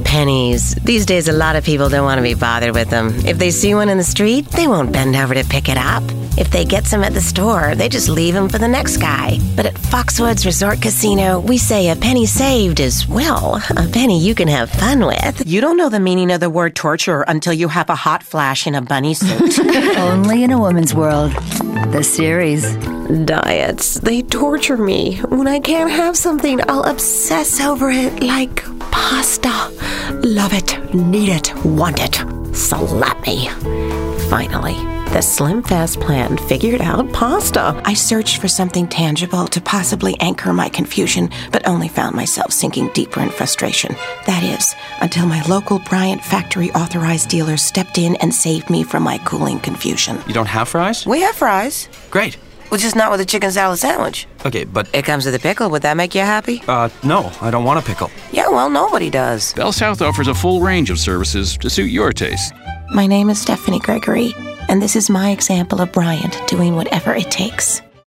pennies. These days, a lot of people don't want to be bothered with them. If they see one in the street, they won't bend over to pick it up. If they get some at the store, they just leave them for the next guy. But at Foxwoods Resort Casino, we say a penny saved is, well, a penny you can have fun with. You don't know the meaning of the word torture until you have a hot flash in a bunny suit. Only in a Woman's World. The series. Diets, they torture me. When I can't have something, I'll obsess over it like pasta. Love it, need it, want it. Slap me. Finally, the Slim Fast plan figured out pasta. I searched for something tangible to possibly anchor my confusion, but only found myself sinking deeper in frustration. That is, until my local Bryant factory authorized dealer stepped in and saved me from my cooling confusion. You don't have fries? We have fries. Great. Well, just not with a chicken salad sandwich. Okay, but... It comes with a pickle. Would that make you happy? No, I don't want a pickle. Yeah, well, nobody does. Bell South offers a full range of services to suit your taste. My name is Stephanie Gregory, and this is my example of Bryant doing whatever it takes.